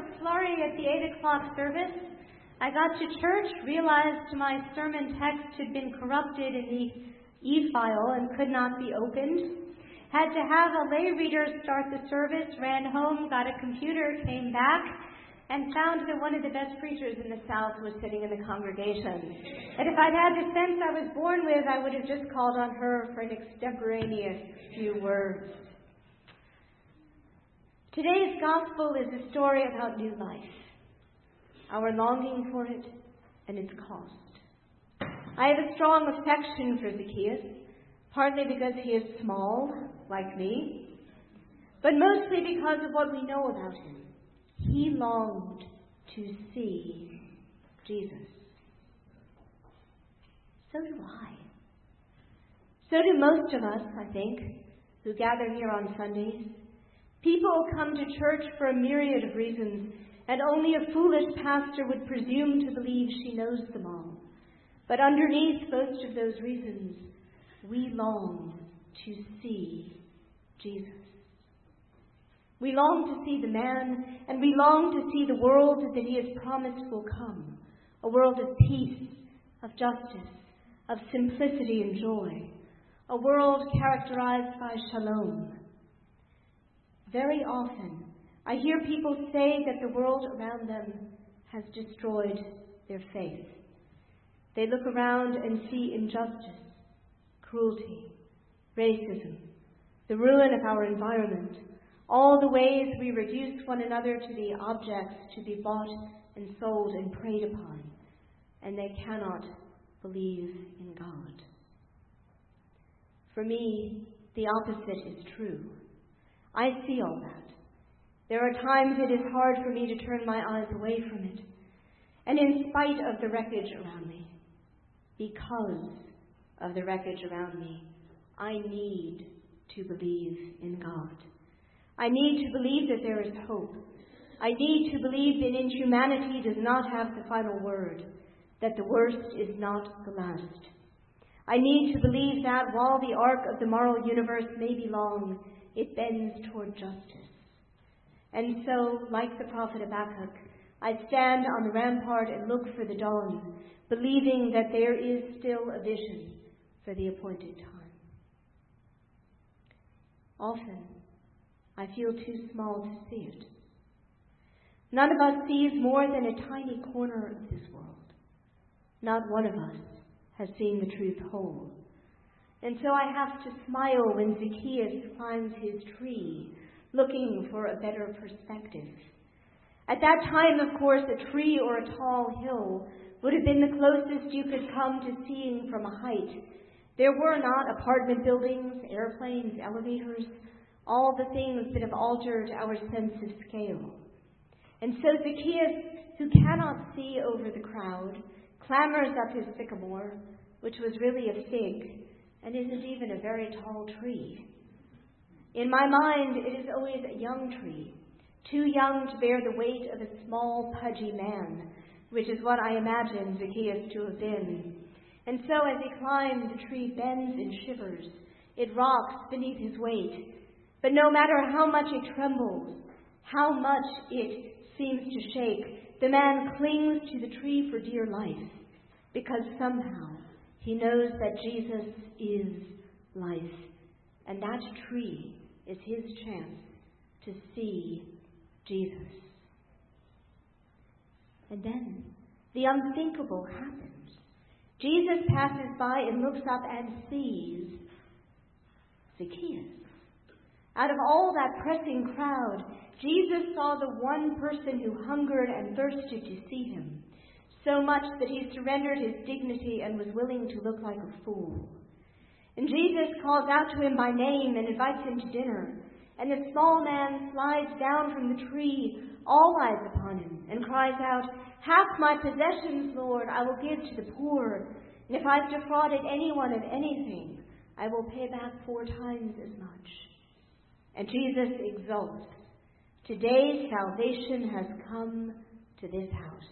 a flurry at the 8 o'clock service. I got to church, realized my sermon text had been corrupted in the e-file and could not be opened. Had to have a lay reader start the service, ran home, got a computer, came back, and found that one of the best preachers in the South was sitting in the congregation. And if I'd had the sense I was born with, I would have just called on her for an extemporaneous few words. Today's gospel is a story about new life, our longing for it, and its cost. I have a strong affection for Zacchaeus, partly because he is small, like me, but mostly because of what we know about him. He longed to see Jesus. So do I. So do most of us, I think, who gather here on Sundays. People come to church for a myriad of reasons, and only a foolish pastor would presume to believe she knows them all. But underneath most of those reasons, we long to see Jesus. We long to see the man, and we long to see the world that he has promised will come. A world of peace, of justice, of simplicity and joy. A world characterized by shalom. Very often, I hear people say that the world around them has destroyed their faith. They look around and see injustice, cruelty, racism, the ruin of our environment, all the ways we reduce one another to be objects to be bought and sold and preyed upon, and they cannot believe in God. For me, the opposite is true. I see all that. There are times it is hard for me to turn my eyes away from it, and in spite of the wreckage around me, because of the wreckage around me, I need to believe in God. I need to believe that there is hope. I need to believe that inhumanity does not have the final word, that the worst is not the last. I need to believe that while the arc of the moral universe may be long, it bends toward justice. And so, like the prophet Habakkuk, I stand on the rampart and look for the dawn, believing that there is still a vision for the appointed time. Often, I feel too small to see it. None of us sees more than a tiny corner of this world. Not one of us has seen the truth whole. And so I have to smile when Zacchaeus climbs his tree, looking for a better perspective. At that time, of course, a tree or a tall hill would have been the closest you could come to seeing from a height. There were not apartment buildings, airplanes, elevators, all the things that have altered our sense of scale. And so Zacchaeus, who cannot see over the crowd, clambers up his sycamore, which was really a fig, and isn't even a very tall tree. In my mind, it is always a young tree, too young to bear the weight of a small, pudgy man, which is what I imagine Zacchaeus to have been. And so as he climbs, the tree bends and shivers. It rocks beneath his weight. But no matter how much it trembles, how much it seems to shake, the man clings to the tree for dear life, because somehow he knows that Jesus is life, and that tree is his chance to see Jesus. And then the unthinkable happens. Jesus passes by and looks up and sees Zacchaeus. Out of all that pressing crowd, Jesus saw the one person who hungered and thirsted to see him, so much that he surrendered his dignity and was willing to look like a fool. And Jesus calls out to him by name and invites him to dinner. And the small man slides down from the tree, all eyes upon him, and cries out, "Half my possessions, Lord, I will give to the poor. And if I've defrauded anyone of anything, I will pay back 4 times as much." And Jesus exults, "Today salvation has come to this house."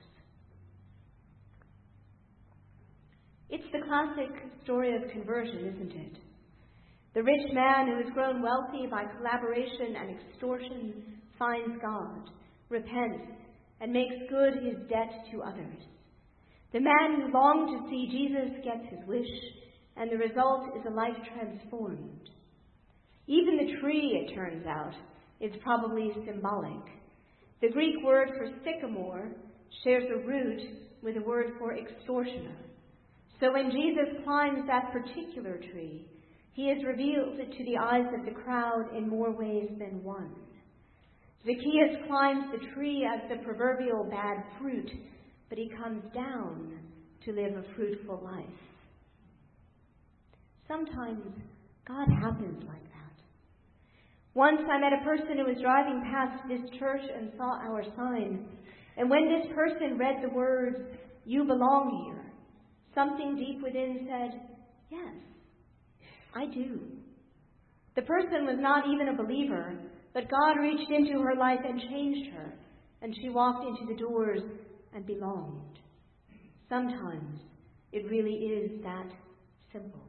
It's the classic story of conversion, isn't it? The rich man who has grown wealthy by collaboration and extortion finds God, repents, and makes good his debt to others. The man who longed to see Jesus gets his wish, and the result is a life transformed. Even the tree, it turns out, is probably symbolic. The Greek word for sycamore shares a root with the word for extortioner. So when Jesus climbs that particular tree, he is revealed to the eyes of the crowd in more ways than one. Zacchaeus climbs the tree as the proverbial bad fruit, but he comes down to live a fruitful life. Sometimes God happens like that. Once I met a person who was driving past this church and saw our sign, and when this person read the words, "You belong here," something deep within said, "Yes, I do." The person was not even a believer, but God reached into her life and changed her, and she walked into the doors and belonged. Sometimes it really is that simple.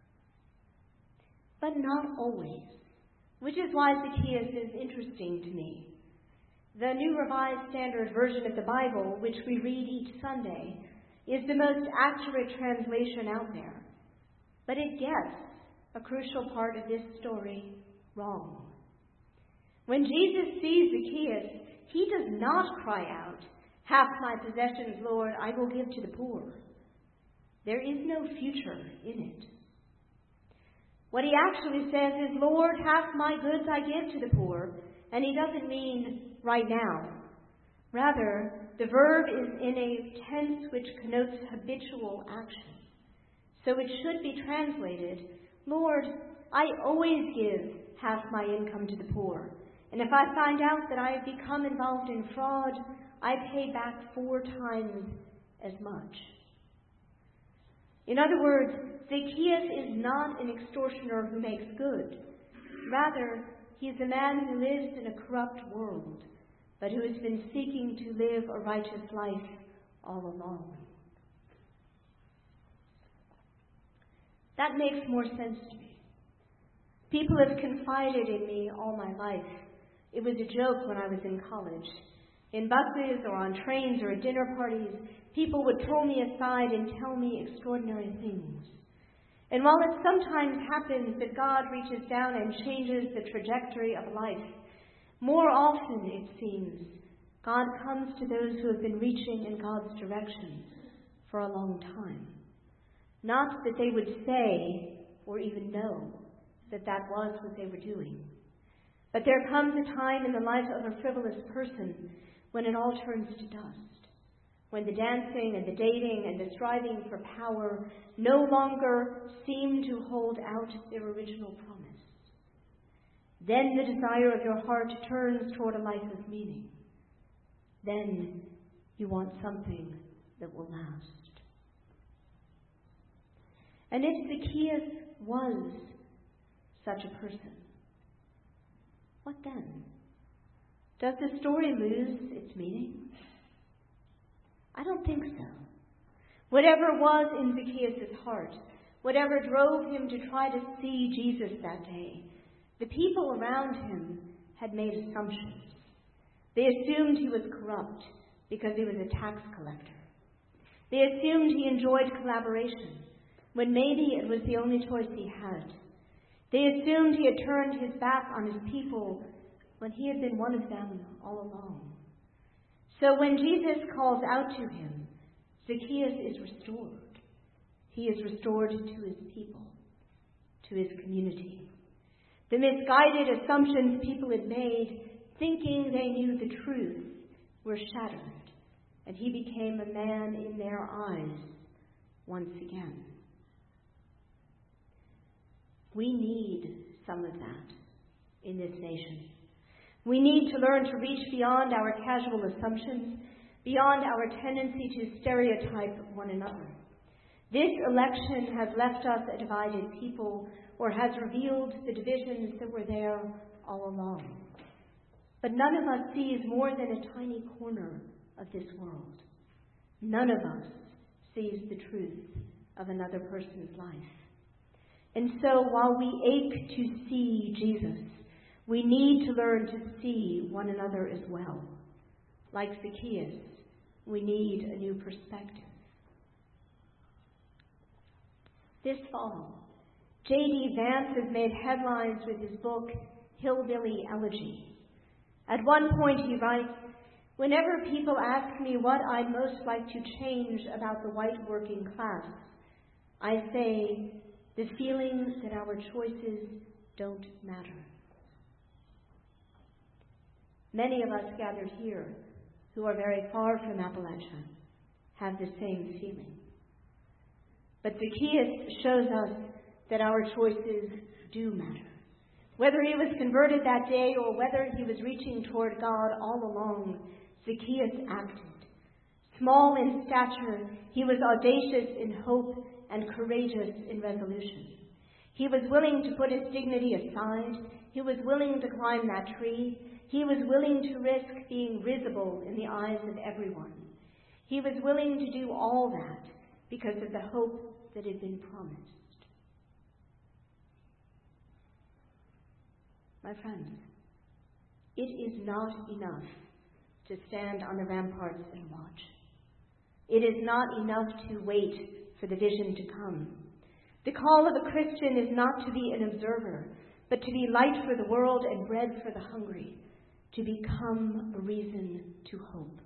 But not always, which is why Zacchaeus is interesting to me. The New Revised Standard Version of the Bible, which we read each Sunday, is the most accurate translation out there. But it gets a crucial part of this story wrong. When Jesus sees Zacchaeus, he does not cry out, "Half my possessions, Lord, I will give to the poor." There is no future in it. What he actually says is, "Lord, half my goods I give to the poor," and he doesn't mean right now. Rather, the verb is in a tense which connotes habitual action. So it should be translated, "Lord, I always give half my income to the poor, and if I find out that I have become involved in fraud, I pay back 4 times as much." In other words, Zacchaeus is not an extortioner who makes good. Rather, he is a man who lives in a corrupt world, but who has been seeking to live a righteous life all along. That makes more sense to me. People have confided in me all my life. It was a joke when I was in college. In buses or on trains or at dinner parties, people would pull me aside and tell me extraordinary things. And while it sometimes happens that God reaches down and changes the trajectory of life, more often, it seems, God comes to those who have been reaching in God's direction for a long time. Not that they would say or even know that that was what they were doing. But there comes a time in the life of a frivolous person when it all turns to dust, when the dancing and the dating and the striving for power no longer seem to hold out their original promise. Then the desire of your heart turns toward a life of meaning. Then you want something that will last. And if Zacchaeus was such a person, what then? Does the story lose its meaning? I don't think so. Whatever was in Zacchaeus' heart, whatever drove him to try to see Jesus that day, the people around him had made assumptions. They assumed he was corrupt because he was a tax collector. They assumed he enjoyed collaboration when maybe it was the only choice he had. They assumed he had turned his back on his people when he had been one of them all along. So when Jesus calls out to him, Zacchaeus is restored. He is restored to his people, to his community. The misguided assumptions people had made, thinking they knew the truth, were shattered, and he became a man in their eyes once again. We need some of that in this nation. We need to learn to reach beyond our casual assumptions, beyond our tendency to stereotype one another. This election has left us a divided people, or has revealed the divisions that were there all along. But none of us sees more than a tiny corner of this world. None of us sees the truth of another person's life. And so while we ache to see Jesus, we need to learn to see one another as well. like Zacchaeus, we need a new perspective. This fall, J.D. Vance has made headlines with his book, Hillbilly Elegy. At one point he writes, "Whenever people ask me what I'd most like to change about the white working class, I say the feeling that our choices don't matter." Many of us gathered here, who are very far from Appalachia, have the same feeling. But Zacchaeus shows us that our choices do matter. Whether he was converted that day or whether he was reaching toward God all along, Zacchaeus acted. Small in stature, he was audacious in hope and courageous in resolution. He was willing to put his dignity aside. He was willing to climb that tree. He was willing to risk being visible in the eyes of everyone. He was willing to do all that because of the hope that had been promised. My friends, it is not enough to stand on the ramparts and watch. It is not enough to wait for the vision to come. The call of a Christian is not to be an observer, but to be light for the world and bread for the hungry, to become a reason to hope.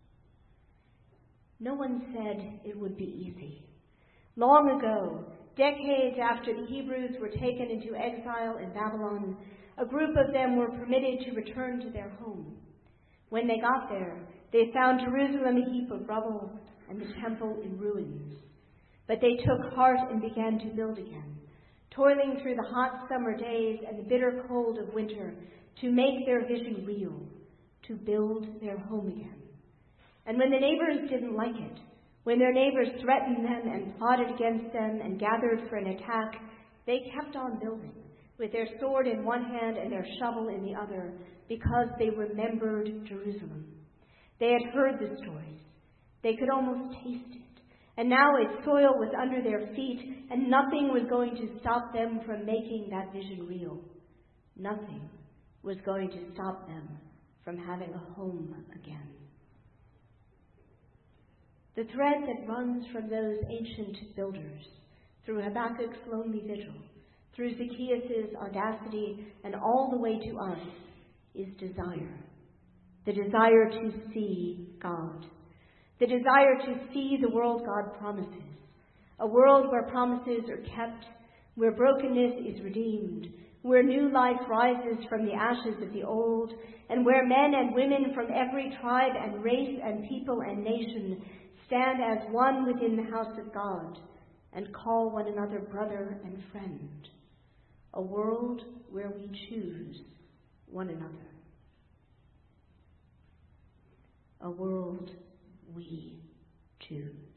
No one said it would be easy. Long ago, decades after the Hebrews were taken into exile in Babylon, a group of them were permitted to return to their home. When they got there, they found Jerusalem a heap of rubble and the temple in ruins. But they took heart and began to build again, toiling through the hot summer days and the bitter cold of winter to make their vision real, to build their home again. And when the neighbors didn't like it, when their neighbors threatened them and plotted against them and gathered for an attack, they kept on building, with their sword in one hand and their shovel in the other, because they remembered Jerusalem. They had heard the stories. They could almost taste it. And now its soil was under their feet, and nothing was going to stop them from making that vision real. Nothing was going to stop them from having a home again. The thread that runs from those ancient builders, through Habakkuk's lonely vigil, through Zacchaeus' audacity, and all the way to us, is desire. The desire to see God. The desire to see the world God promises. A world where promises are kept, where brokenness is redeemed, where new life rises from the ashes of the old, and where men and women from every tribe and race and people and nation stand as one within the house of God and call one another brother and friend. A world where we choose one another. A world we choose.